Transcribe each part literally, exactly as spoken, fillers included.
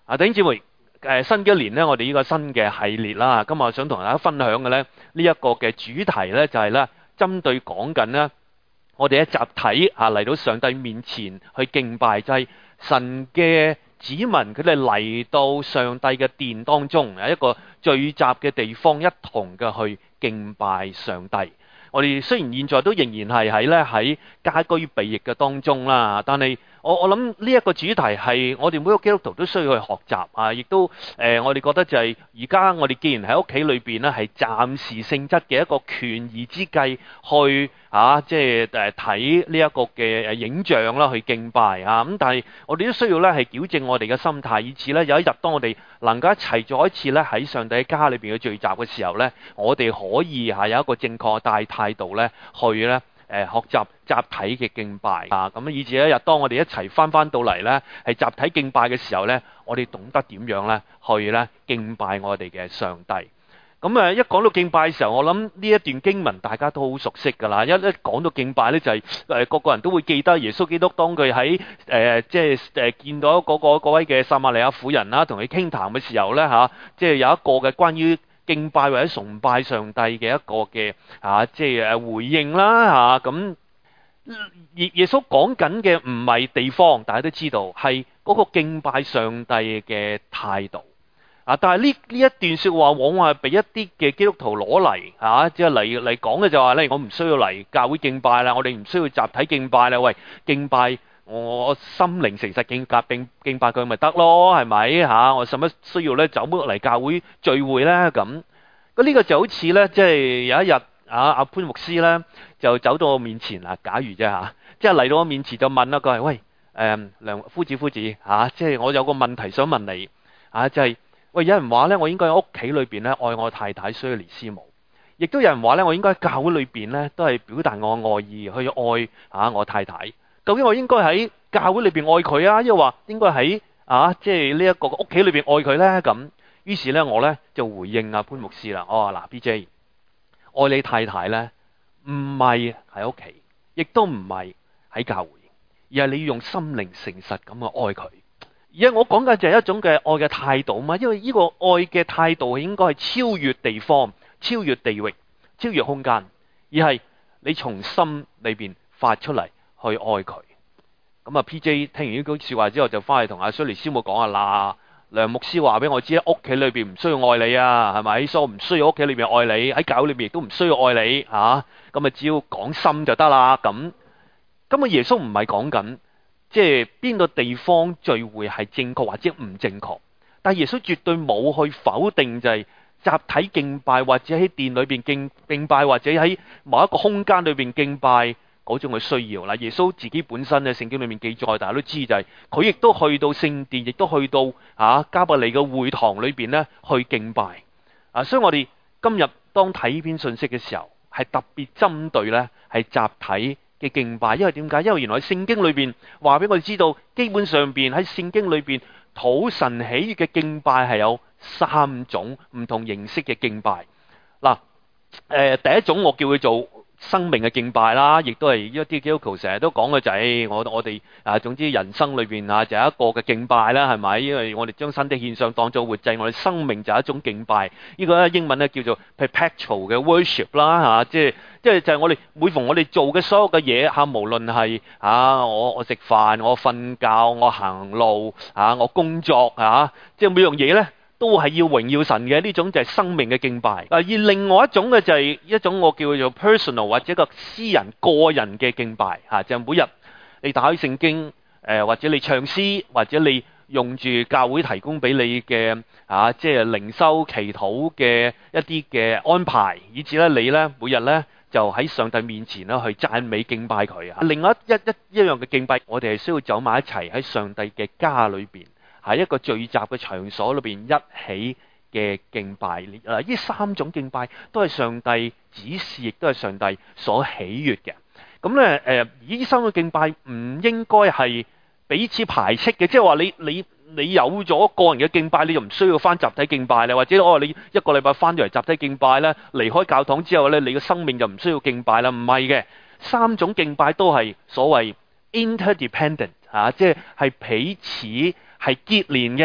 啊，弟兄姊妹，誒新嘅一年咧，我哋呢個新嘅系列啦，今日我想同大家分享嘅咧，呢一個嘅主題咧就係咧，針對講緊咧，我哋一集體啊嚟到上帝面前去敬拜，就係神嘅子民，佢哋嚟到上帝嘅殿當中，係一個聚集嘅地方，一同嘅去敬拜上帝。我哋雖然現在都仍然係喺咧喺家居避疫嘅當中啦，但係我我諗呢一個主題係我哋每個基督徒都需要去學習啊，亦都誒、呃、我哋覺得就係而家我哋既然喺屋企裏邊咧係暫時性質嘅一個權宜之計去啊，即係誒睇呢一個嘅影像啦，去敬拜啊，咁但係我哋都需要咧係矯正我哋嘅心態，以至咧有一日當我哋能夠一齊再一次咧喺上帝家裏邊嘅聚集嘅時候咧，我哋可以係有一個正確嘅態度咧去咧。誒學習集體嘅敬拜啊，咁以至一日當我哋一齊翻翻到嚟咧，係集體敬拜嘅時候咧，我哋懂得點樣咧去咧敬拜我哋嘅上帝。咁誒一講到敬拜嘅時候，我諗呢一段經文大家都好熟悉㗎啦。一一講到敬拜咧，就係誒個個人都會記得耶穌基督當佢喺誒即係誒見到嗰個嗰位嘅撒瑪利亞婦人啦，同佢傾談嘅時候咧嚇，即係有一個嘅關於敬拜或者崇拜上帝嘅一個嘅啊，即係誒回應啦嚇。咁耶耶穌講緊嘅唔係地方，大家都知道係嗰個敬拜上帝嘅態度啊。但係呢呢一段説話，往往係俾一啲嘅基督徒攞嚟嚇，即係嚟嚟講嘅就話咧，我唔需要嚟教會敬拜啦，我哋唔需要集體敬拜啦。喂，敬拜我心靈誠實敬拜敬敬拜佢咪得咯，係咪嚇？我使乜需要咧走嚟教會聚會咧？咁咁呢個就好似咧，即係有一日啊，阿潘牧師咧就走到我面前啦。假如啫嚇，即係嚟到我面前就問啦佢：喂，誒梁夫子夫子嚇，即係我有個問題想問你啊，就係喂，有人話咧，我應該喺屋企裏邊咧愛我太太蘇尼師母，亦都有人話咧，我應該喺教會裏邊咧都係表達我愛意去愛嚇我太太。究竟我應該喺教會裏邊愛佢啊，抑或話應該喺啊，即係呢一個屋企裏邊愛佢咧？咁於是咧，我咧就回應阿潘牧師啦。我話嗱 ，B J， 愛你太太咧，唔係喺屋企，亦都唔係喺教會，而係你要用心靈誠實咁去愛佢。而家我講嘅就係一種嘅愛嘅態度嘛，因為呢個愛嘅態度應該係超越地方、超越地域、超越空間，而係你從心裏邊發出嚟。去愛佢。咁啊 P J 聽完呢句說話之後就翻去同阿蘇尼師母講啊，嗱，梁牧師話俾我知，屋企裏邊唔需要愛你啊，係咪？所以我唔需要屋企裏邊愛你，喺教會裏邊亦都唔需要愛你吓。咁啊只要講心就得啦。咁咁啊耶穌唔係講緊即係邊個地方聚會係正確或者唔正確，但係耶穌絕對冇去否定就係集體敬拜或者喺殿裏邊敬敬拜或者喺某一個空間裏邊敬拜嗰種嘅需要啦。耶穌自己本身咧，聖經裏面記載，大家都知就係佢亦都去到聖殿，亦都去到啊加百利嘅會堂裏邊咧去敬拜啊。所以我哋今日當睇呢篇信息嘅時候，係特別針對咧係集體嘅敬拜，因為點解？因為原來聖經裏邊話俾我哋知道，基本上邊喺聖經裏邊討神喜悅嘅敬拜係有三種唔同形式嘅敬拜。嗱，誒第一種我叫佢做生命嘅敬拜啦，亦都係一啲基督徒成日都講嘅就係我我哋啊，總之人生裏邊啊就係一個嘅敬拜啦，係咪？因為我哋將身體獻上當作活祭，我哋生命就係一種敬拜。呢個咧英文咧叫做 perpetual 嘅 worship 啦嚇，即係即係就係我哋每逢我哋做嘅所有嘅嘢嚇，無論係啊我我食飯、我瞓覺、我行路啊、我工作啊，即係每樣嘢咧，都係要榮耀神嘅，呢種就係生命嘅敬拜。啊，而另外一種嘅就係一種我叫做 personal 或者個私人個人嘅敬拜嚇，就係每日你打開聖經，誒或者你唱詩，或者你用住教會提供俾你嘅啊，即係靈修祈禱嘅一啲嘅安排，以至咧你咧每日咧就喺上帝面前咧去讚美敬拜佢啊。另外一一一一樣嘅敬拜，我哋係需要走埋一齊喺上帝嘅家裏邊，喺一個聚集嘅場所裏邊一起嘅敬拜。誒，呢三種敬拜都係上帝指示，亦都係上帝所喜悅嘅。咁咧誒，呢三種敬拜唔應該係彼此排斥嘅，即係話你你你有咗個人嘅敬拜，你就唔需要翻集體敬拜啦，或者哦你一個禮拜翻咗嚟集體敬拜咧，離開教堂之後咧，你嘅生命就唔需要敬拜啦。唔係嘅，三種敬拜都係所謂 interdependent 嚇，即係係彼此係結連嘅，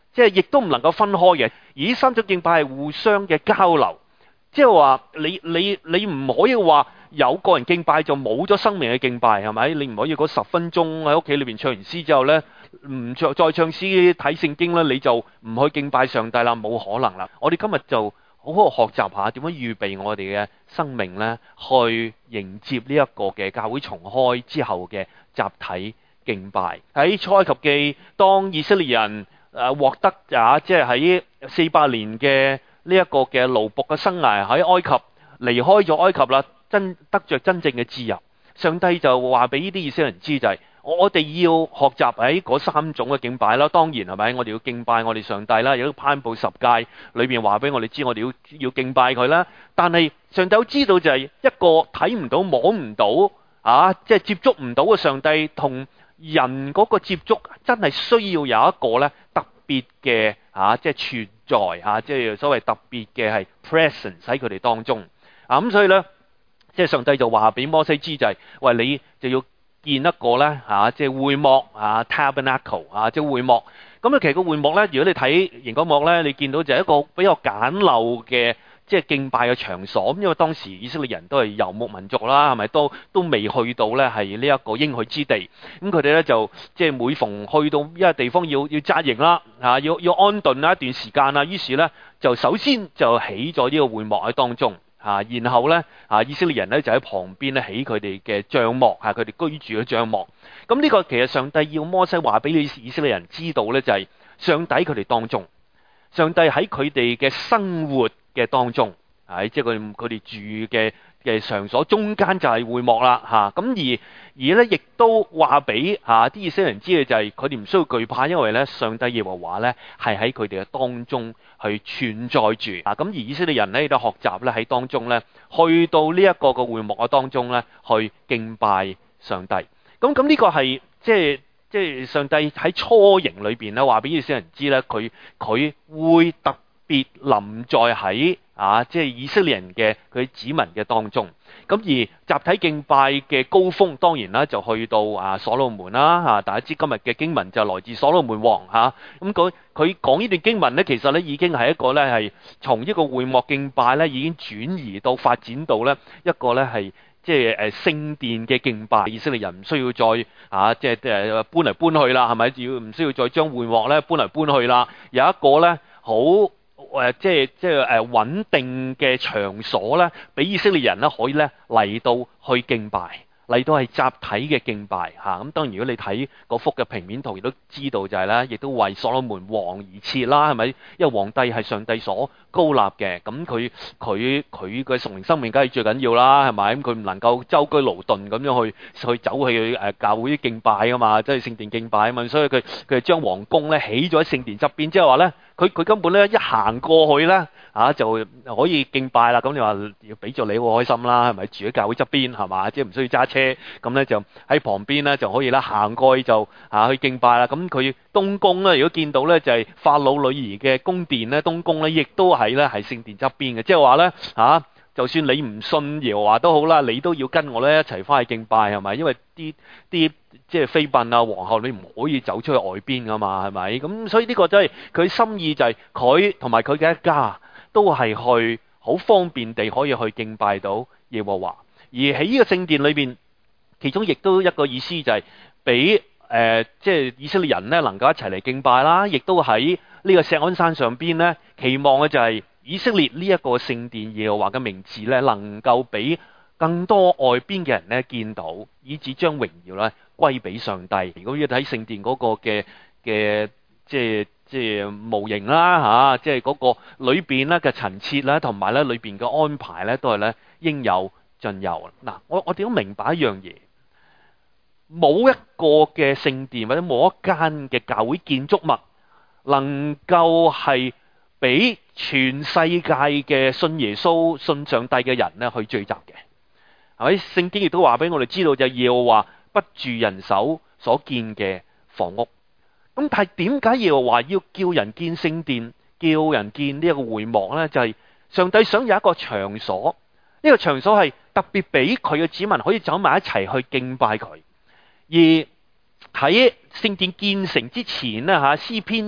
即係亦都唔能夠分開嘅。而呢三種敬拜係互相嘅交流，即係話你你你唔可以話有個人敬拜就冇咗生命嘅敬拜，係咪？你唔可以嗰十分鐘喺屋企裏邊唱完詩之後呢，唔再再唱詩睇聖經呢，你就唔去敬拜上帝啦，冇可能啦。我哋今日就好好學習下點樣預備我哋嘅生命呢，去迎接呢一個嘅教會重開之後嘅集體敬拜。喺出埃及記，當以色列人誒獲得啊，即係喺四百年嘅呢一個嘅奴僕嘅生涯，喺埃及離開咗埃及啦，真得着真正嘅自由。上帝就話俾呢啲以色列人知就係、是。我哋要學習喺嗰三種嘅敬拜啦，當然係咪？我哋要敬拜我哋上帝啦，亦都頒布十誡裏邊話俾我哋知，我哋要要敬拜佢啦。但係上帝都知道就係一個睇唔到、摸唔到啊，即係接觸唔到嘅上帝同人嗰個接觸，真係需要有一個咧特別嘅啊，即係存在啊，即係所謂特別嘅係 presence 喺佢哋當中啊。咁所以咧，即係上帝就話俾摩西知就係、是，喂，你就要建一個咧嚇，即係會幕啊 tabernacle 啊，即係會幕。咁啊，其實個會幕咧，如果你睇螢光幕咧，你見到就係一個比較簡陋嘅即係敬拜嘅場所。咁因為當時以色列人都係遊牧民族啦，係咪都都未去到咧係呢一個應許之地。咁佢哋咧就即係每逢去到一個地方要要紮營啦，嚇要要安頓啦一段時間啦，於是咧就首先就起咗呢個會幕喺當中。啊，然後咧，啊，以色列人咧就喺旁邊咧起佢哋嘅帳幕，係佢哋居住嘅帳幕。咁呢個其實上帝要摩西話俾你以色列人知道咧，就係上帝佢哋當中，上帝喺佢哋嘅生活嘅當中，係即係佢佢哋住嘅嘅場所中間就係會幕啦，嚇。咁而而咧亦都話俾嚇啲以色列人知嘅就係佢哋唔需要懼怕，因為咧上帝耶和華咧係喺佢哋嘅當中去存在住啊！咁而以色列人咧亦都學習咧喺當中咧，去到呢一個個會幕嘅當中咧，去敬拜上帝。咁咁呢個係即係即係上帝喺初營裏邊咧話俾以色列人知咧，佢佢會特別臨在喺啊即係以色列人嘅佢子民嘅當中。咁而集體敬拜嘅高峰當然啦，就去到啊所羅門啦嚇，大家知今日嘅經文就來自所羅門王嚇。咁佢佢講呢段經文咧，其實咧已經係一個咧係從一個會幕敬拜咧已經轉移到發展到咧一個咧係即係誒聖殿嘅敬拜。以色列人唔需要再啊即係誒搬嚟搬去啦，係咪？要唔需要再將會幕咧搬嚟搬去啦？有一個咧好。誒即係即係誒穩定嘅場所咧，俾以色列人咧可以咧嚟到去敬拜，嚟到係集體嘅敬拜嚇。咁當然如果你睇嗰幅嘅平面圖，亦都知道就係咧，亦都為所羅門王而設啦，係咪？因為皇帝係上帝所高立嘅，咁佢佢佢嘅屬靈生命梗係最緊要啦，係咪？咁佢唔能夠舟車勞頓咁樣去去走去誒教會敬拜啊嘛，即係聖殿敬拜啊嘛，所以佢佢係將皇宮咧起咗喺聖殿側邊，即係話咧。佢佢根本咧一行過去咧，啊就可以敬拜啦。咁你話要俾咗你好開心啦，係咪？住喺教會側邊係嘛，即係唔需要揸車，咁咧就喺旁邊咧就可以啦，行過去就啊去敬拜啦。咁佢東宮咧，如果見到咧就係法老女兒嘅宮殿咧，東宮咧亦都係咧係聖殿側邊嘅，即係話咧啊。就算你唔信耶和華都好啦，你都要跟我咧一齊翻去敬拜係咪？因為啲啲即係妃嬪啊、皇后，你唔可以走出去外邊噶嘛，係咪？咁所以呢個真係佢心意就係佢同埋佢嘅一家都係去好方便地可以去敬拜到耶和華。而喺呢個聖殿裏邊，其中亦都一個意思就係俾誒即係以色列人咧能夠一齊嚟敬拜啦，亦都喺呢個錫安山上邊咧期望嘅就係、是。以色列呢一個聖殿耶和華嘅名字咧，能夠俾更多外邊嘅人咧見到，以致將榮耀咧歸俾上帝。如果要睇聖殿嗰個嘅嘅即係即係模型啦嚇，即係嗰個裏邊咧嘅陳設啦，同埋咧裏邊嘅安排咧，都係咧應有盡有。嗱，我我哋都明白一樣嘢，冇一個嘅聖殿或者冇一間嘅教會建築物能夠係俾全世界嘅信耶穌、信上帝嘅人咧去聚集嘅，係咪？聖經亦都話俾我哋知道，就係耶和華不住人手所建嘅房屋。咁但係點解耶和華要叫人建聖殿、叫人建呢一個會幕咧？就係、是、上帝想有一個場所，呢、這個場所係特別俾佢嘅子民可以走埋一齊去敬拜佢。而喺聖殿建成之前咧嚇，詩篇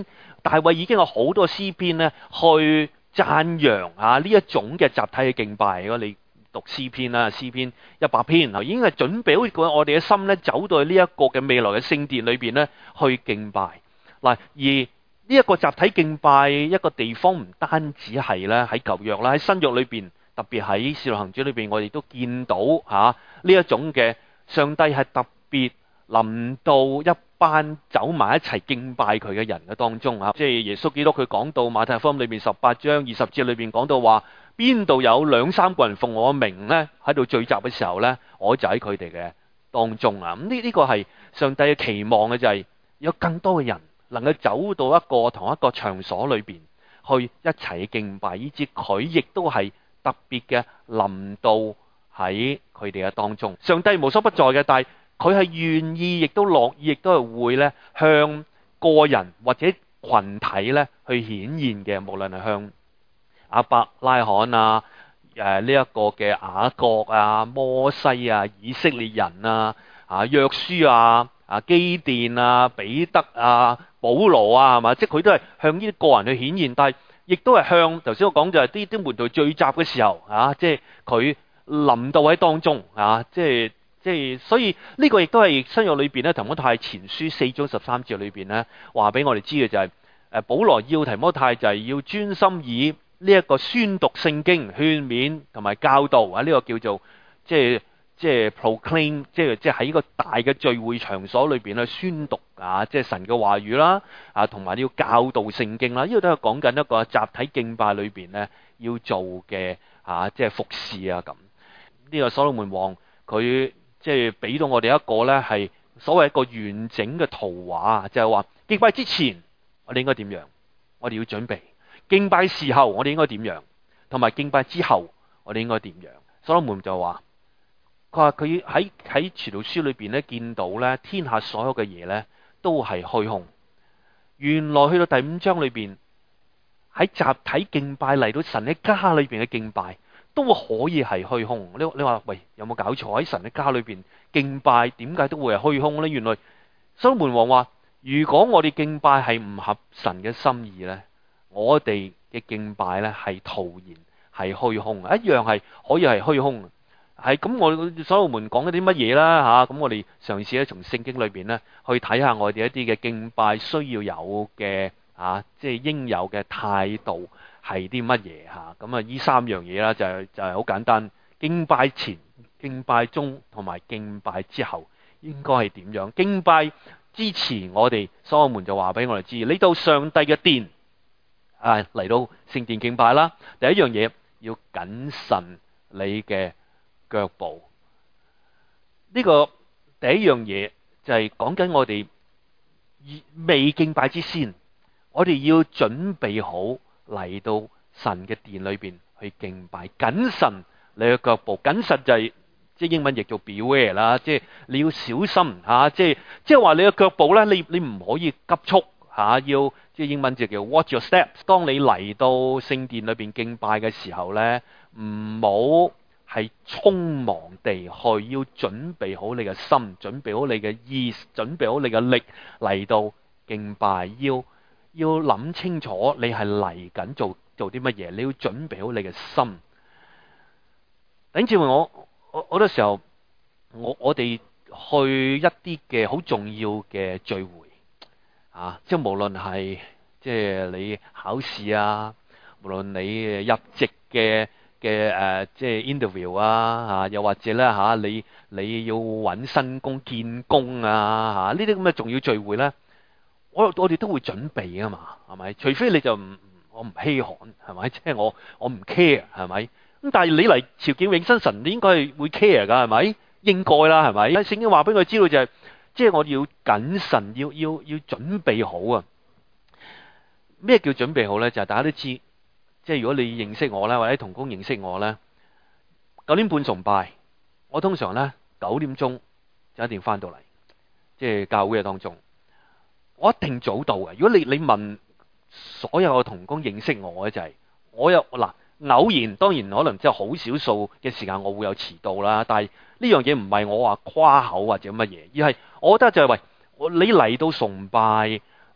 大衛已經有好多詩篇咧去讚揚啊呢一種嘅集體嘅敬拜。如果你讀詩篇啦，詩篇一百篇，已經係準備好我哋嘅心咧，走到去呢一個嘅未來嘅聖殿裏邊咧，去敬拜嗱。而呢一個集體敬拜一個地方，唔單止係咧喺舊約啦，喺新約裏邊，特別喺《使徒行傳》裏邊，我哋都見到嚇呢一種嘅上帝係特別臨到一班走埋一齊敬拜佢嘅人嘅當中啊。即係耶穌基督佢講到馬太福音裏邊十八章二十節裏邊講到話，邊度有兩三個人奉我名咧喺度聚集嘅時候咧，我就喺佢哋嘅當中啊。咁呢呢個係上帝嘅期望嘅，就係有更多嘅人能夠走到一個同一個場所裏邊去一齊敬拜，以至佢亦都係特別嘅臨到喺佢哋嘅當中。上帝無所不在嘅，但係佢係願意，亦都樂意，亦都係會咧向個人或者群體咧去顯現嘅，無論係向亞伯拉罕啊、誒呢一個嘅雅各啊、摩西啊、以色列人啊、啊約書啊、啊基甸啊、彼得啊、保羅啊，係嘛？即係佢都係向呢啲個人去顯現，但係亦都係向頭先我講就係啲啲門徒聚集嘅時候啊，即係佢臨到喺當中啊，即係即係，所以呢個亦都係新約裏邊咧，提摩太前書四章十三節裏邊咧話俾我哋知嘅就係、是、誒保羅要提摩太就係要專心以呢一個宣讀聖經、勸勉同埋教導啊，呢、這個叫做即係即係 proclaim， 即係即係喺呢個大嘅聚會場所裏邊去宣讀啊，即係神嘅話語啦，啊同埋要教導聖經啦，呢個都係講緊一個集體敬拜裏邊咧要做嘅啊，即係服侍啊咁。呢、這個所羅門王佢即係俾到我哋一個咧係所謂一個完整嘅圖畫，就係話敬拜之前我哋應該點樣，我哋要準備。敬拜時候我哋應該點樣，同埋敬拜之後我哋應該點樣。所羅門就話，佢話佢喺喺傳道書裏邊咧見到咧天下所有嘅嘢咧都係虛空。原來去到第五章裏邊，喺集體敬拜嚟到神嘅家裏邊嘅敬拜都可以係虛空。你你話喂，有冇搞錯？喺神嘅家裏邊敬拜點解都會係虛空咧？原來所羅門王話，如果我哋敬拜係唔合神嘅心意咧，我哋嘅敬拜咧係徒然，係虛空，一樣係可以係虛空。係咁，我所羅門講一啲乜嘢啦吓？咁我哋嘗試咧從聖經裏邊咧去睇下我哋一啲嘅敬拜需要有嘅啊，即係應有嘅態度係啲乜嘢吓？咁啊，呢三樣嘢啦，就係就係好簡單。敬拜前、敬拜中同埋敬拜之後應該係點樣？敬拜之前，我哋所羅門就話俾我哋知，你到上帝嘅殿。啊，嚟到聖殿敬拜啦！第一樣嘢要謹慎你嘅腳步。呢、這個第一樣嘢就係講緊我哋未敬拜之先，我哋要準備好嚟到神嘅殿裏邊去敬拜。謹慎你嘅腳步，謹慎就係、是、即係英文譯做 beware 啦，即係你要小心吓、啊，即係即係話你嘅腳步咧，你你唔可以急促吓、啊，要。即係英文就叫 watch your steps。當你嚟到聖殿裏邊敬拜嘅時候咧，唔好係匆忙地去，要準備好你嘅心，準備好你嘅意，準備好你嘅力嚟到敬拜。要要諗清楚你係嚟緊做做啲乜嘢，你要準備好你嘅心。等住我我好多時候，我我哋去一啲嘅好重要嘅聚會。啊！即係無論係即係你考試啊，無論你入職嘅嘅誒，即係 interview 啊，嚇、啊，又或者咧嚇、啊，你你要揾新工見工啊，嚇，呢啲咁嘅重要聚會咧，我我哋都會準備啊嘛，係咪？除非你就唔我唔稀罕，係咪？即係我我唔 care，係咪？咁但係你嚟朝見永生神，你應該係會 care 㗎，係咪？應該啦，係咪？聖經話俾佢知道就係、是。即係我哋要謹慎，要要要準備好啊！咩叫準備好咧？就係、是、大家都知，即係如果你認識我咧，或者同工認識我咧，九點半崇拜，我通常咧九點鐘就一定翻到嚟，即係教會嘅當中，我一定早到嘅。如果你你問所有嘅同工認識我咧，就係、是、我有嗱。偶然當然可能即係好少數嘅時間我會有遲到啦，但係呢樣嘢唔係我話誇口或者乜嘢，而係我覺得就係、是、喂，你嚟到崇拜，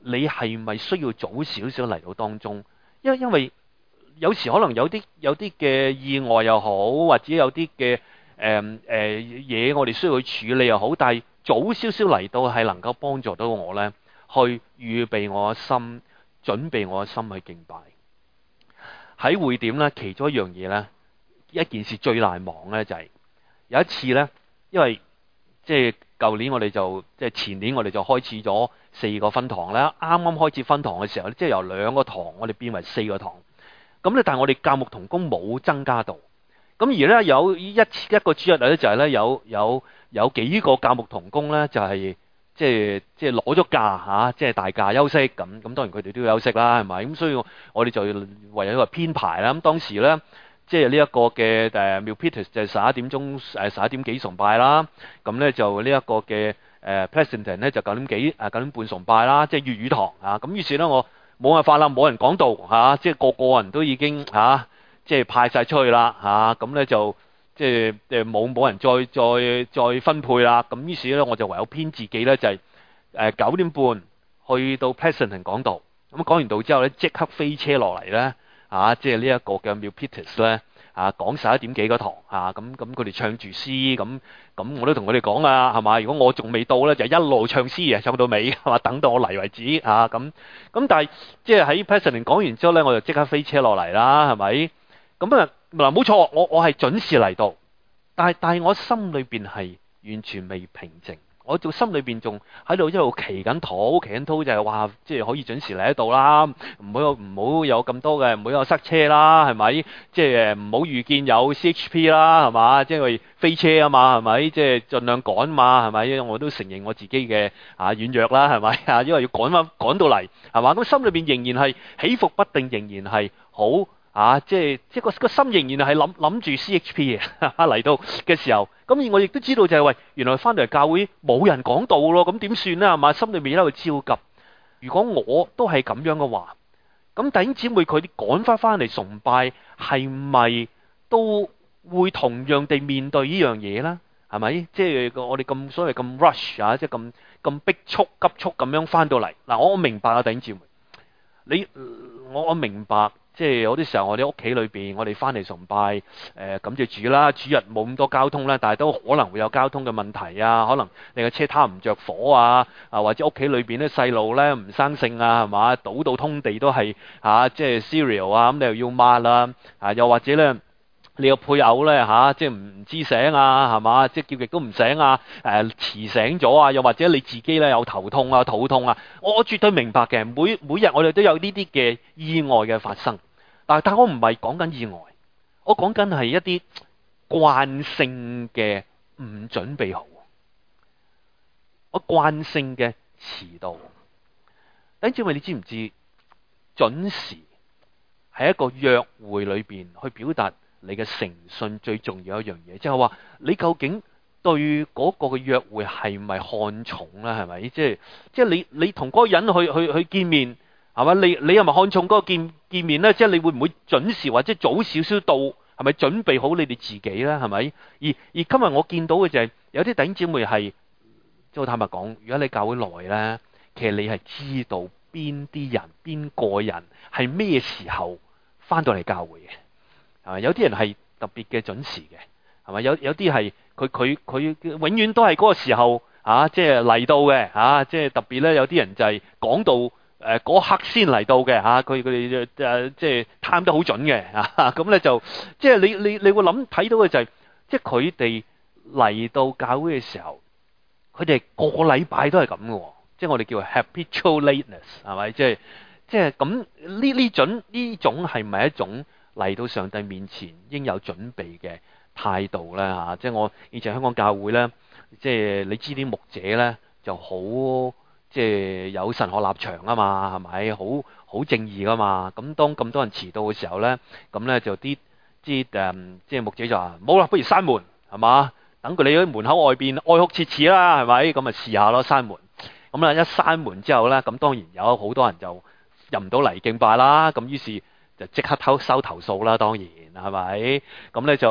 你係咪需要早少少嚟到當中？因為因為有時可能有啲有啲嘅意外又好，或者有啲嘅誒誒嘢我哋需要去處理又好，但係早少少嚟到係能夠幫助到我咧，去預備我嘅心，準備我嘅心去敬拜。喺會點咧，其中一樣嘢咧，一件事最難忘咧就係、是、有一次咧，因為即係舊年我哋就即係前年我哋就開始咗四個分堂啦。啱啱開始分堂嘅時候咧，即係由兩個堂我哋變為四個堂。咁咧，但係我哋教牧同工冇增加到。咁而咧有一次一個主日咧，就係咧有有有幾個教牧同工咧，就係即係即係攞咗假嚇，即係大假休息咁。咁當然佢哋都要休息啦，係咪？咁所以我哋就唯有一個編排啦。咁當時咧，即係呢一個嘅誒 Milpitas 就係十一點鐘誒十一點幾崇拜啦。咁咧就呢一個嘅誒 Pleasanton 咧就九點幾誒九點半崇拜啦，即係粵語堂啊。咁於是咧我冇辦法啦，冇人講道嚇，即係個個人都已經嚇、啊，即係派晒出去啦嚇，咁、啊、咧就即係誒冇冇人再再再分配啦。咁於是咧我就唯有編自己咧就係誒九點半去到 Pleasanton 講道。咁講完道之後咧，即刻飛車落嚟咧嚇，即係呢一個嘅 Milpitas 咧嚇講十一點幾個堂嚇，咁咁佢哋唱住詩咁。咁我都同佢哋講啊，係嘛？如果我仲未到咧，就一路唱詩啊，唱到尾，係嘛？等到我嚟為止啊，咁咁。但係即係喺 President 講完之後咧，我就即刻飛車落嚟啦，係咪？咁啊嗱，冇錯，我我係準時嚟到，但係但係我心裏邊係完全未平靜。我做心裏邊仲喺度一路祈緊禱，祈緊禱就係話，即係可以準時嚟得到啦，唔好有唔好有咁多嘅，唔好有塞車啦，係咪？即係唔好預見有 C H P 啦，係嘛？即係飛車啊嘛，係咪？即係盡量趕嘛，係咪？因為我都承認我自己嘅啊軟弱啦，係咪啊？因為要趕翻趕到嚟，係嘛？咁心裏邊仍然係起伏不定，仍然係好。啊，即係即係個個心仍然係諗諗住 C H P 嘅嚟到嘅時候，咁而我亦都知道就係、是、喂，原來翻到嚟教會冇人講道咯，咁點算咧？係嘛，心裏面喺度焦急。如果我都係咁樣嘅話，咁弟兄姊妹佢哋趕翻翻嚟崇拜，係咪都會同樣地面對呢樣嘢咧？係咪？即係我哋咁所謂咁 rush 啊，即係咁咁逼促急促咁樣翻到嚟嗱，我我明白啊，弟兄姊妹，你我我明白。即係有啲時候，我哋屋企裏邊，我哋翻嚟崇拜，誒、呃、感謝主啦。主日冇咁多交通啦，但係都可能會有交通嘅問題啊。可能你個車撻唔着火啊，啊或者屋企裏邊啲細路咧唔生性啊，係嘛？倒到通地都係嚇、啊，即係 cereal 啊，咁你又要抹啦，啊又或者咧。你個配偶咧嚇，即係唔知醒啊，係嘛？即係叫極都唔醒啊！誒遲醒咗啊，又或者你自己咧有頭痛啊、肚痛啊，我我絕對明白嘅。每每日我哋都有呢啲嘅意外嘅發生，但係但我唔係講緊意外，我講緊係一啲慣性嘅唔準備好，我慣性嘅遲到。等陣，因為你知唔知準時係一個約會裏邊去表達你嘅誠信最重要一樣嘢，即係話你究竟對嗰個嘅約會係咪看重咧？係咪？即係即係你你同嗰個人去去去見面係嘛？你你係咪看重嗰個見見面咧？即係你會唔會準時或者早少少到？係咪準備好你哋自己咧？係咪？而而今日我見到嘅就係、是、有啲弟兄姊妹係，即係坦白講，如果你教會耐咧，其實你係知道邊啲人邊個人係咩時候翻到嚟教會嘅。啊！有啲人係特別嘅準時嘅，係咪？有有啲係佢佢佢永遠都係嗰個時候啊，即係嚟到嘅啊！即係特別咧，有啲人就係講到誒嗰刻先嚟到嘅嚇，佢佢哋誒即係 time 得好準嘅啊！咁咧就即係你你你會諗睇到嘅就係、是，即係佢哋嚟到教會嘅時候，佢哋個個禮拜都係咁嘅，即係我哋叫 habitual lateness 係咪？即係即係咁呢呢種呢種係咪一種嚟到上帝面前應有準備嘅態度咧嚇？即係我以前香港教會咧，即係你知啲牧者咧就好，即係有神學立場啊嘛，係咪？好好正義噶嘛。咁當咁多人遲到嘅時候咧，咁咧就啲啲誒，即係牧者就話冇啦，不如閂門係嘛？等佢哋喺門口外邊哀哭切齒啦，係咪？咁咪試下咯，閂門。咁啦，一閂門之後咧，咁當然有好多人就入唔到嚟敬拜啦。咁於是就即刻偷收投訴啦，當然係咪？咁咧就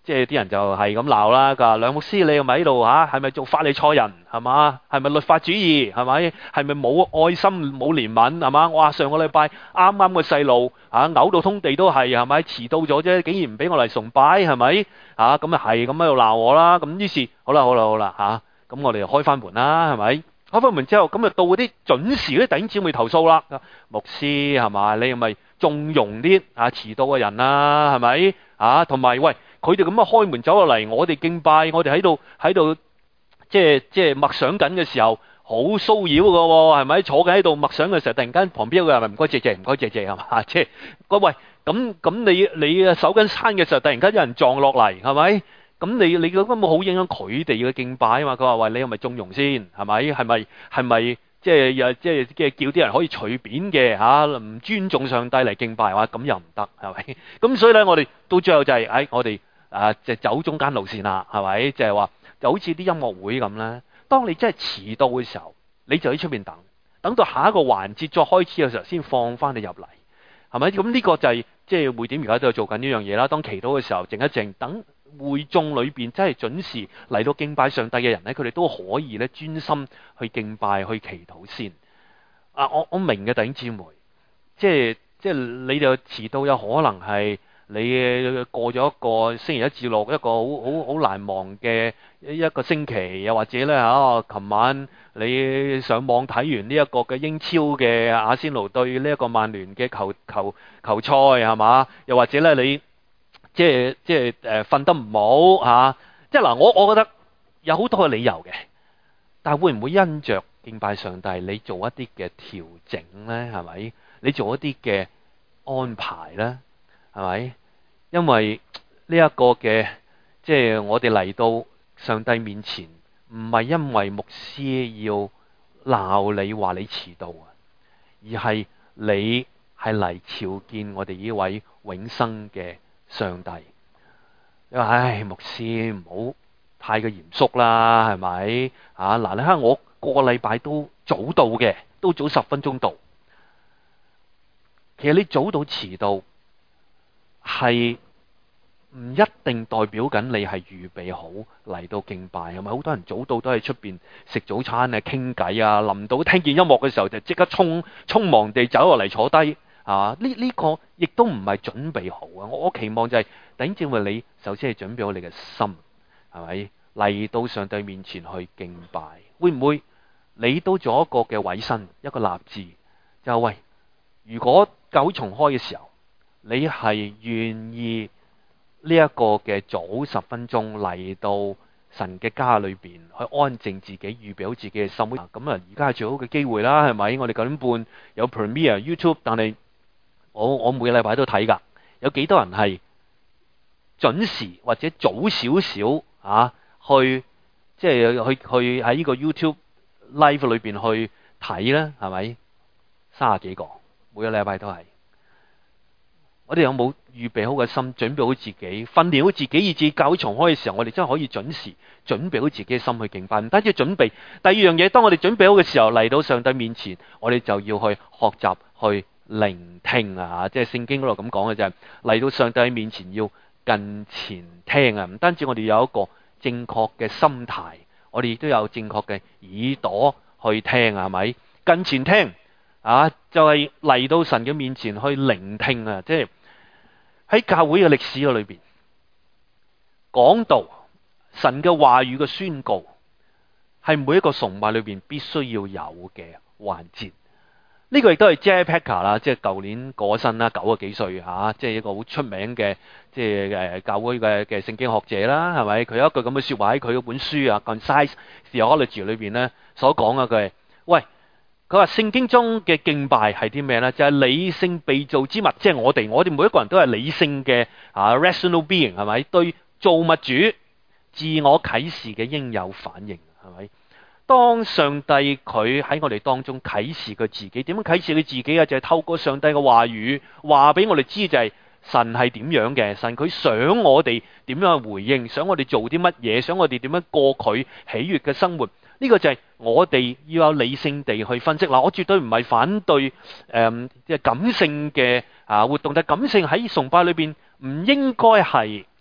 即係啲人就係咁鬧啦。佢話梁牧師你係咪喺度嚇？係咪做法利賽人係嘛？係咪律法主義係咪？係咪冇愛心冇憐憫係嘛？哇！上個禮拜啱啱個細路嚇嘔到通地都係係咪？遲到咗啫，竟然唔俾我嚟崇拜係咪？嚇咁啊係咁喺度鬧我啦。咁於是好啦好啦好啦嚇，咁我哋就開翻門啦係咪？開翻門之後咁就到嗰啲準時嗰啲弟兄姊妹投訴啦。牧師係嘛？你係咪縱容啲啊遲到嘅人啦係咪？啊同埋喂。佢哋咁啊開門走落嚟，我哋敬拜，我哋喺度喺度即係即係默想緊嘅時候，好騷擾㗎喎，係咪？坐緊喺度默想嘅時候，突然間旁邊有個人話唔該謝謝，唔該謝謝係嘛？即係喂咁咁你你守緊山嘅時候，突然間有人撞落嚟係咪？咁你你根本冇好影響佢哋嘅敬拜啊嘛？佢話喂，你係咪縱容先係咪？係咪係咪即係又即係即係叫啲人可以隨便嘅嚇唔尊重上帝嚟敬拜話咁又唔得係咪？咁所以咧，我哋到最後就係誒我哋。啊，就走中間路線啦，係咪？就係話，就好似啲音樂會咁咧。當你真係遲到嘅時候，你就喺出邊等，等到下一個環節再開始嘅時候，先放翻你入嚟，係咪？咁呢個就係即係會點而家都係做緊呢樣嘢啦。當祈禱嘅時候，靜一靜，等會眾裏邊真係準時嚟到敬拜上帝嘅人咧，佢哋都可以咧專心去敬拜、去祈禱先。啊，我我明嘅弟兄姊妹，即係即係你就遲到有可能係。你過咗一個星期一至六一個好好好難忘嘅一個星期，又或者咧嚇，琴晚你上網睇完呢一個嘅英超嘅阿仙奴對呢一個曼聯嘅球球球賽係嘛？又或者咧你即係即係誒瞓得唔好嚇，即係嗱我我覺得有好多嘅理由嘅，但係會唔會因着敬拜上帝，你做一啲嘅調整咧？係咪？你做一啲嘅安排咧？係咪？因為呢一個嘅，即係我哋嚟到上帝面前，唔係因為牧師要鬧你話你遲到啊，而係你係嚟朝見我哋呢位永生嘅上帝。你話唉，牧師唔好太過嚴肅啦，係咪？啊嗱，你睇下我個個禮拜都早到嘅，都早十分鐘到。其實你早到遲到，係唔一定代表緊你係預備好嚟到敬拜，係咪？好多人早到都係出邊食早餐啊、傾偈啊，臨到聽見音樂嘅時候就即刻匆匆忙地走落嚟坐低啊！呢呢個亦都唔係準備好啊！我我期望就係弟兄姊妹，你首先係準備好你嘅心，係咪？嚟到上帝面前去敬拜，會唔會你都做一個嘅委身，一個立志，就係喂，如果教會重開嘅時候，你係願意呢一個嘅早十分鐘嚟到神嘅家裏邊去安靜自己，預備好自己嘅心。咁啊，而家係最好嘅機會啦，係咪？我哋九點半有 Premiere YouTube，但係我我每個禮拜都睇㗎。有幾多人係準時或者早少少啊？去即係去去喺呢個 YouTube Live 裏邊去睇咧，係咪？三十幾個，每個禮拜都係。我哋有冇預備好嘅心，準備好自己，訓練好自己，以至教會重開嘅時候，我哋真係可以準時準備好自己嘅心去敬拜。唔單止準備，第二樣嘢，當我哋準備好嘅時候，嚟到上帝面前，我哋就要去學習去聆聽啊！即係聖經嗰度咁講嘅就係嚟到上帝面前要近前聽啊！唔單止我哋有一個正確嘅心態，我哋亦都有正確嘅耳朵去聽啊！係咪？近前聽啊，就係嚟到神嘅面前去聆聽啊！即係喺教會嘅歷史嘅裏邊，講道神嘅話語嘅宣告，係每一個崇拜裏邊必須要有嘅環節。呢、這個亦都係 J. Packer 啦，即係舊年過身啦，九啊幾歲吓，即係一個好出名嘅即係誒教會嘅嘅聖經學者啦，係咪？佢有一句咁嘅說話喺佢嗰本書啊《Concise Theology》裏邊咧所講啊，佢係喂。佢話聖經中嘅敬拜係啲咩呢？就係、是、理性被造之物，即係我哋，我哋每一個人都係理性嘅啊 rational being， 係咪？對造物主自我啟示嘅應有反應，係咪？當上帝佢喺我哋當中啟示佢自己，點樣啟示佢自己啊？就係、是、透過上帝嘅話語話俾我哋知，就係神係點樣嘅，神佢想我哋點樣去回應，想我哋做啲乜嘢，想我哋點樣過佢喜悅嘅生活。呢個就係我哋要有理性地去分析啦。我絕對唔係反對誒即係感性嘅啊活動，但係感性喺崇拜裏邊唔應該係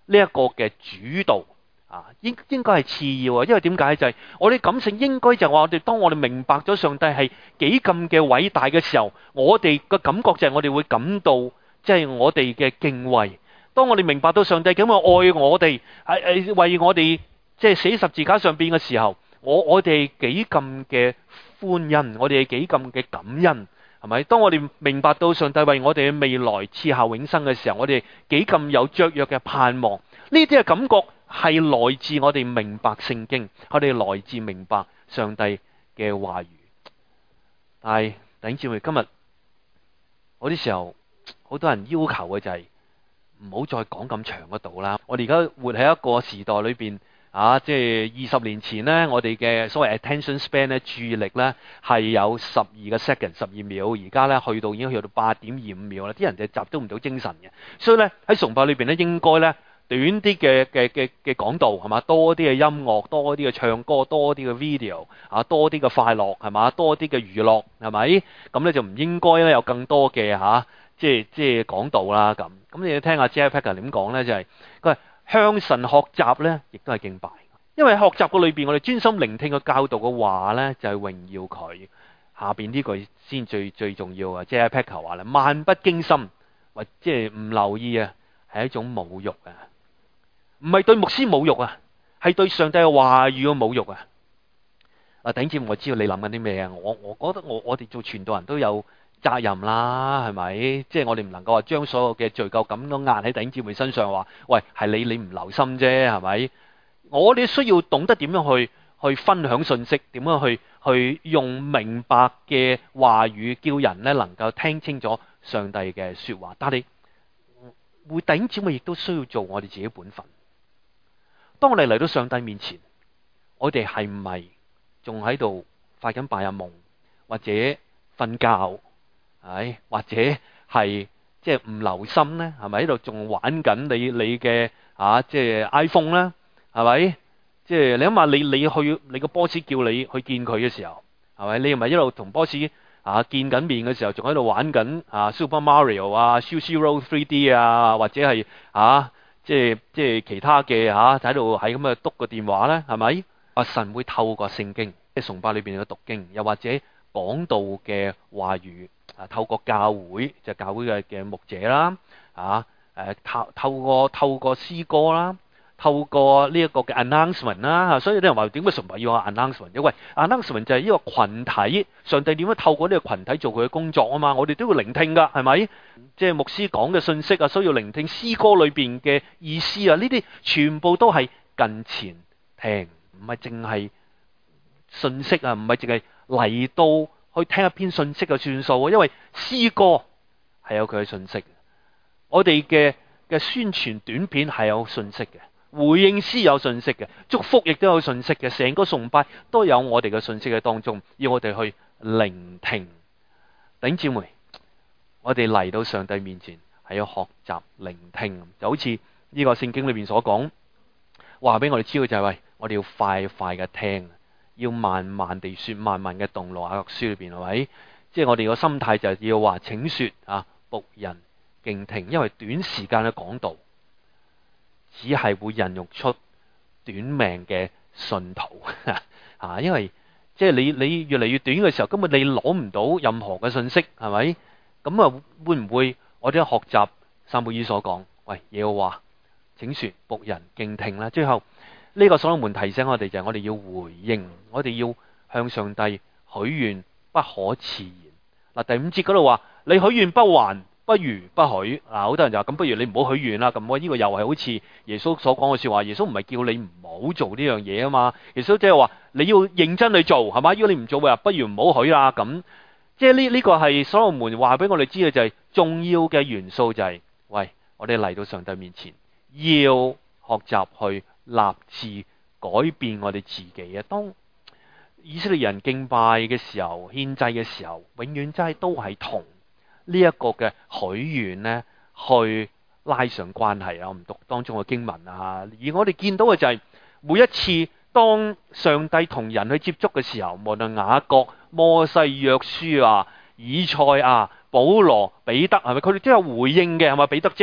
呢一個嘅主導啊，應應該係次要啊。因為點解就係、是、我哋感性應該就係話我哋當我哋明白咗上帝係幾咁嘅偉大嘅時候，我哋嘅感覺就係我哋會感到即係、就是、我哋嘅敬畏。當我哋明白到上帝咁樣愛我哋，係係為我哋即係死十字架上邊嘅時候，我我哋幾咁嘅歡欣，我哋幾咁嘅感恩，係咪？當我哋明白到上帝為我哋嘅未來賜下永生嘅時候，我哋幾咁有雀躍嘅盼望。呢啲嘅感覺係來自我哋明白聖經，我哋來自明白上帝嘅話語。但係弟兄姊妹，今日嗰啲時候，好多人要求嘅就係、是。唔好再講咁長嘅道啦！我哋而家活喺一個時代裏邊啊，即係二十年前呢，我哋嘅所謂 attention span 咧，注意力呢係有十二個 second， 十二秒，而家呢去到已經去到八點二五秒啦，啲人就集中唔到精神嘅。所以呢，喺崇拜裏邊呢，應該呢短啲嘅嘅嘅嘅講道係嘛，多啲嘅音樂，多啲嘅唱歌，多啲嘅 video 啊，多啲嘅快樂係嘛，多啲嘅娛樂係咪？咁呢就唔應該呢有更多嘅嚇。啊即係即係講道啦咁，咁你要聽下 J I Packer 點講咧？就係佢話向神學習咧，亦都係敬拜。因為學習嘅裏邊，我哋專心聆聽佢教導嘅話咧，就係榮耀佢。下邊呢句先最最重要啊！ J I Packer 話咧，漫不經心或即係唔留意啊，係一種侮辱啊！唔係對牧師侮辱啊，係對上帝嘅話語嘅侮辱啊！啊，頂住我知道你諗緊啲咩啊？我我覺得我我哋做傳道人都有責任啦，係咪？即係我哋唔能夠話將所有嘅罪疚咁樣壓喺弟兄姊妹身上，話喂係你你唔留心啫，係咪？我哋需要懂得點樣去去分享信息，點樣去去用明白嘅話語，叫人咧能夠聽清楚上帝嘅說話。但係會弟兄姊妹亦都需要做我哋自己本分。當我哋嚟到上帝面前，我哋係唔係仲喺度發緊白日夢，或者瞓覺？係或者係即係唔留心咧，係咪喺度仲玩緊你你嘅啊？即係 iPhone 咧，係咪？即係你諗下，你你去你個 boss 叫你去見佢嘅時候，係咪？你係咪一路同 boss 啊見緊面嘅時候，仲喺度玩緊啊 Super Mario 啊、Zero Three D 啊，或者係啊即係即係其他嘅嚇喺度係咁嘅篤個電話咧，係咪？啊神會透過聖經，即係崇拜裏邊嘅讀經，又或者講道嘅話語。啊！透過教會就係、教會嘅嘅牧者啦，啊誒透透過透過詩歌啦，透過呢一個嘅 announcement 啦，啊，所以啲人話點解崇拜要有 announcement？因為 announcement 就係呢個群體，上帝點樣透過呢個群體做佢嘅工作啊嘛，我哋都要聆聽㗎，係咪？即係牧師講嘅信息啊，需要聆聽詩歌裏邊嘅意思啊，呢啲全部都係近前聽，唔係淨係信息啊，唔係淨係嚟到。去聽一篇信息就算數，因為詩歌係有佢嘅信息，我哋嘅嘅宣傳短片係有信息嘅，回應詩有信息嘅，祝福亦都有信息嘅，成個崇拜都有我哋嘅信息嘅當中，要我哋去聆聽。弟兄姊妹，我哋嚟到上帝面前係要學習聆聽，就好似呢個聖經裏邊所講，話俾我哋知道就係、是、喂，我哋要快快嘅聽。要慢慢地說，慢慢嘅動落雅各書裏邊係咪？即係我哋個心態就係要話，請說啊，僕人敬聽，因為短時間嘅講道，只係會孕育出短命嘅信徒啊！因為即係你你越嚟越短嘅時候，根本你攞唔到任何嘅信息，係咪？咁啊，會唔會我哋學習撒母耳所講？喂，耶和華，請說僕人敬聽啦。最後。呢、這個所羅門提醒我哋就係我哋要回應，我哋要向上帝許願不可遲延。嗱，第五節嗰度話你許願不還，不如不許。嗱，好多人就話咁，不如你唔好許願啦。咁我呢個又係好似耶穌所講嘅說話。耶穌唔係叫你唔好做呢樣嘢啊嘛。耶穌即係話你要認真去做，係嘛？如果你唔做嘅話，不如唔好許啦。咁即係呢呢個係所羅門話俾我哋知嘅就係重要嘅元素就係、是，喂，我哋嚟到上帝面前要學習去。立志改變我哋自己啊！當以色列人敬拜嘅時候、獻祭嘅時候，永遠真係都係同呢一個嘅許願呢去拉上關係啊！我唔讀當中嘅經文啊，而我哋見到嘅就係、是、每一次當上帝同人去接觸嘅時候，無論雅各、摩西、約書亞、以賽亞、保羅、彼得，係咪佢哋都有回應嘅？係咪彼得即係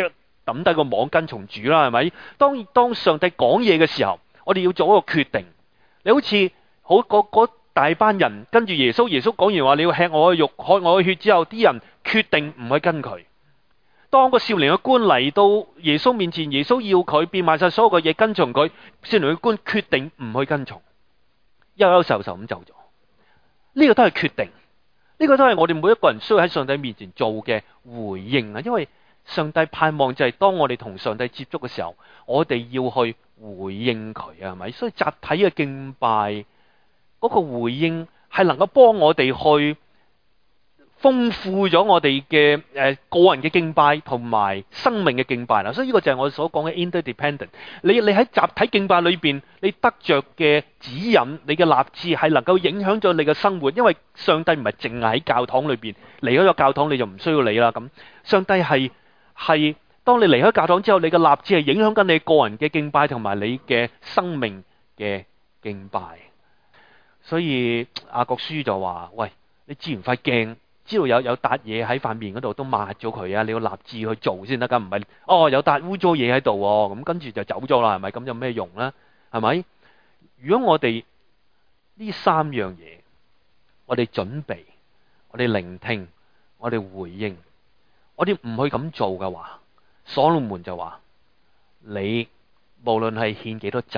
抌低個網跟從主啦，係咪？當當上帝講嘢嘅時候，我哋要做一個決定。你好似好嗰嗰大班人跟住耶穌，耶穌講完話你要吃我嘅肉、喝我嘅血之後，啲人決定唔去跟佢。當個少年嘅官嚟到耶穌面前，耶穌要佢變賣晒所有嘅嘢跟從佢，少年嘅官決定唔去跟從，憂憂愁愁咁走咗。呢個都係決定，呢個都係我哋每一個人需要喺上帝面前做嘅回應啊！因為上帝盼望就係當我哋同上帝接觸嘅時候，我哋要去回應佢啊，係咪？所以集體嘅敬拜嗰個回應係能夠幫我哋去豐富咗我哋嘅誒個人嘅敬拜同埋生命嘅敬拜啦，所以呢個就係我所講嘅 interdependent。你你喺集體敬拜裏邊，你得着嘅指引，你嘅立志係能夠影響咗你嘅生活，因為上帝唔係淨係喺教堂裏邊，離開咗教堂你就唔需要理啦。咁上帝係係當你離開教堂之後，你嘅立志係影響緊你個人嘅敬拜同埋你嘅生命嘅敬拜。所以雅各書就話：喂，你自然塊鏡。知道有有笪嘢喺塊面嗰度都抹咗佢啊！你要立志去做先得噶，唔係哦有笪污糟嘢喺度喎，咁跟住就走咗啦，係咪？咁有咩用咧？係咪？如果我哋呢三樣嘢，我哋準備，我哋聆聽，我哋回應，我哋唔去咁做嘅話，所羅門就話：你無論係獻幾多祭，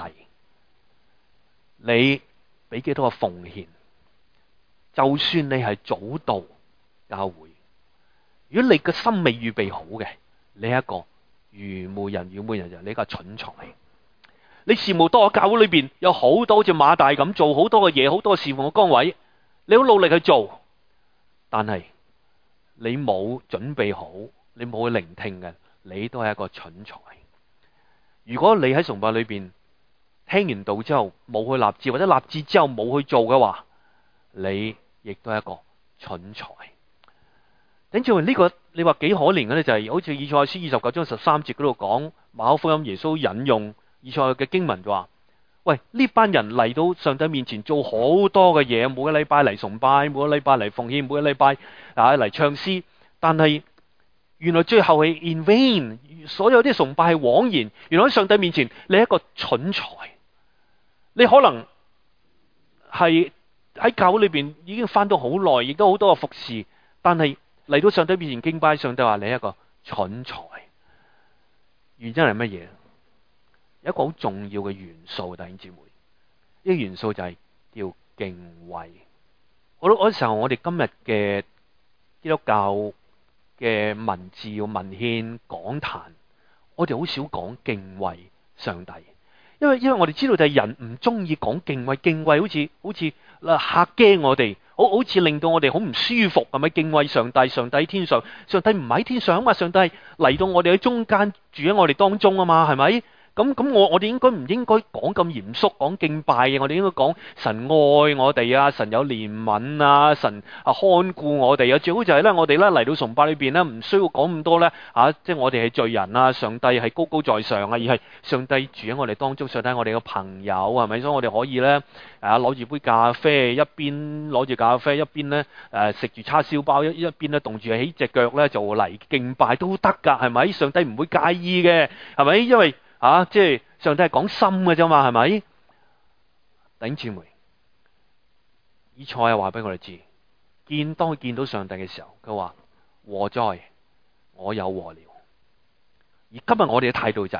你俾幾多個奉獻，就算你係早到教會，如果你個心未預備好嘅，你係一個愚昧人，愚昧人就係你個蠢材。你事務多，教會裏邊有好多好似馬大咁做好多嘅嘢，好多侍奉嘅崗位，你好努力去做，但係你冇準備好，你冇去聆聽嘅，你都係一個蠢材。如果你喺崇拜裏邊聽完道之後冇去立志，或者立志之後冇去做嘅話，你亦都係一個蠢材。頂住呢個你話幾可憐嘅咧，就係好似以賽亞書二十九章十三節嗰度講，馬可福音耶穌引用以賽亞嘅經文就話：喂，呢班人嚟到上帝面前做好多嘅嘢，每個禮拜嚟崇拜，每個禮拜嚟奉獻，每個禮拜啊嚟唱詩，但係原來最後係 in vain， 所有啲崇拜係枉然。原來喺上帝面前你係一個蠢材，你可能係喺教會裏邊已經返到好耐，亦都好多嘅服侍，但係嚟到上帝面前敬拜，上帝話你係一個蠢材。原因係乜嘢？有一個好重要嘅元素，弟兄姊妹，呢個元素就係叫敬畏。好多時候我哋今日嘅基督教嘅文字、文獻、講壇，我哋好少講敬畏上帝，因為因為我哋知道就係人唔中意講敬畏，敬畏好似好似嚇驚我哋。好好似令到我哋好唔舒服，係咪？敬畏上帝，上帝喺天上，上帝唔喺天上啊嘛，上帝嚟到我哋喺中間住喺我哋當中啊嘛，係咪？咁咁我我哋應該唔應該講咁嚴肅講敬拜嘅？我哋應該講神愛我哋啊，神有憐憫啊，神啊看顧我哋啊。最好就係咧，我哋咧嚟到崇拜裏邊咧，唔需要講咁多咧嚇，即係我哋係罪人啊，上帝係高高在上啊，而係上帝住喺我哋當中，上帝係我哋嘅朋友，係咪？所以我哋可以咧啊攞住杯咖啡，一邊攞住咖啡，一邊咧誒食住叉燒包，一一邊咧動住起隻腳咧就嚟敬拜都得㗎，係咪？上帝唔會介意嘅，係咪？因為啊，即係上帝係講心嘅啫嘛，係咪？弟兄姊妹，以賽亞話俾我哋知，見當佢見到上帝嘅時候，佢話禍哉，我有禍了。而今日我哋嘅態度就係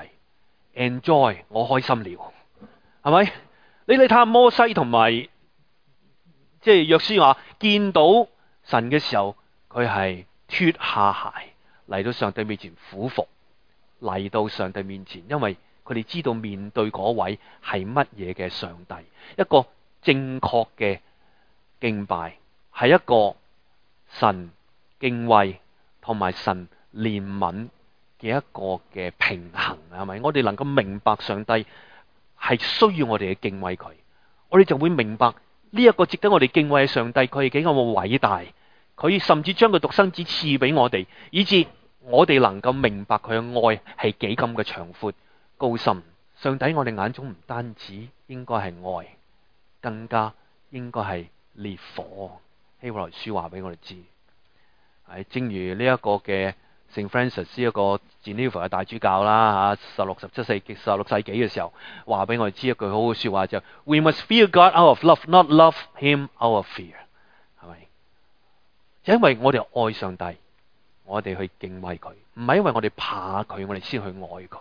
enjoy， 我開心了，係咪？你你睇下摩西同埋即係約書亞見到神嘅時候，佢係脫下鞋嚟到上帝面前俯伏。嚟到上帝面前，因為佢哋知道面對嗰位係乜嘢嘅上帝，一個正確嘅敬拜，係一個神敬畏同埋神憐憫嘅一個嘅平衡，係咪？我哋能夠明白上帝係需要我哋嘅敬畏佢，我哋就會明白呢一個值得我哋敬畏嘅上帝，佢係幾咁偉大，佢甚至將佢獨生子賜俾我哋，以致我哋能夠明白佢嘅愛係幾咁嘅長闊高深。上帝我哋眼中唔單止應該係愛，更加應該係烈火。希伯來書話俾我哋知，係正如呢一個嘅聖 Francis 一個 Geneva 嘅大主教啦嚇，十六、十七世紀、十六世紀嘅時候話俾我哋知一句好好説話，就 We must fear God out of love, not love Him out of fear，係咪？就因為我哋愛上帝，我哋去敬畏佢，唔係因為我哋怕佢，我哋先去愛佢。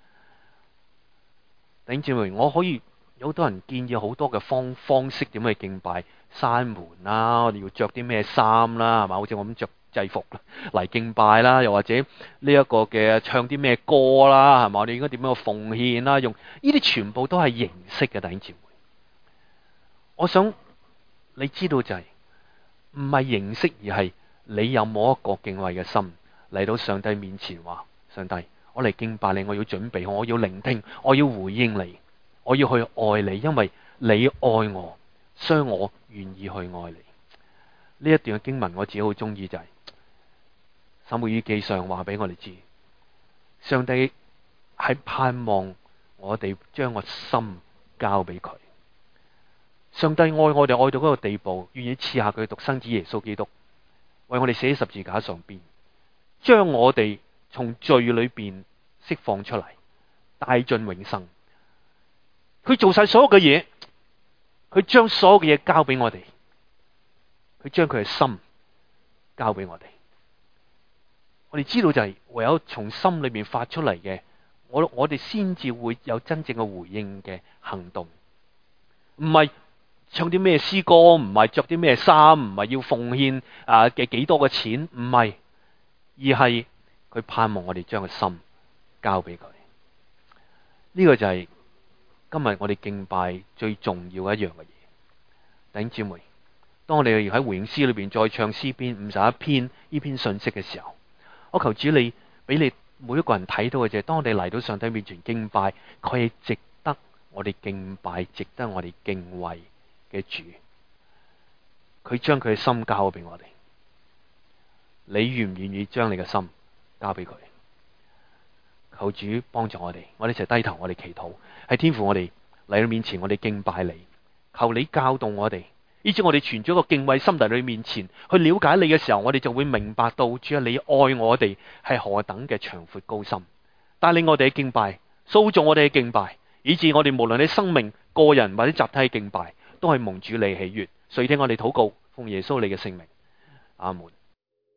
弟兄姊妹，我可以有好多人建議好多嘅方方式點去敬拜，閂門啦，我哋要着啲咩衫啦，係嘛？好似我咁着制服嚟敬拜啦，又或者呢一個嘅唱啲咩歌啦，係嘛？我哋應該點樣去奉獻啦？用呢啲全部都係形式嘅，弟兄姊妹。我想你知道就係唔係形式，而係你有冇一個敬畏嘅心嚟到上帝面前話：上帝，我嚟敬拜你，我要準備，我要聆聽，我要回應你，我要去愛你，因為你愛我，所以我願意去愛你。呢一段嘅經文我自己好中意，就係撒母耳記上話俾我哋知，上帝係盼望我哋將個心交俾佢。上帝愛我哋愛到嗰個地步，願意賜下佢獨生子耶穌基督，為我哋寫喺十字架上邊，將我哋從罪裏邊釋放出嚟，帶進永生。佢做晒所有嘅嘢，佢將所有嘅嘢交俾我哋，佢將佢嘅心交俾我哋。我哋知道就係唯有從心裏面發出嚟嘅，我我哋先至會有真正嘅回應嘅行動，唔係唱啲咩詩歌，唔係着啲咩衫，唔係要奉獻啊嘅幾多嘅錢，唔係，而係佢盼望我哋將個心交俾佢。呢個就係今日我哋敬拜最重要嘅一樣嘅嘢。弟兄姊妹，當我哋喺回應詩裏邊再唱詩篇五十一篇呢篇信息嘅時候，我求主你俾你每一個人睇到嘅就係，當我哋嚟到上帝面前敬拜，佢係值得我哋敬拜，值得我哋敬畏嘅主。佢將佢嘅心交俾我哋，你願唔願意將你嘅心交俾佢？求主幫助我哋，我哋一齊低頭，我哋祈禱，係天父，我哋嚟到面前，我哋敬拜你，求你教導我哋。以至我哋存咗一個敬畏心嚟你面前去了解你嘅時候，我哋就會明白到主啊，你愛我哋係何等嘅長闊高深，帶領我哋嘅敬拜，塑造我哋嘅敬拜，以至我哋無論你生命、個人或者集體嘅敬拜，都係蒙主你喜悅。垂聽我哋禱告，奉耶穌你嘅聖名，阿門。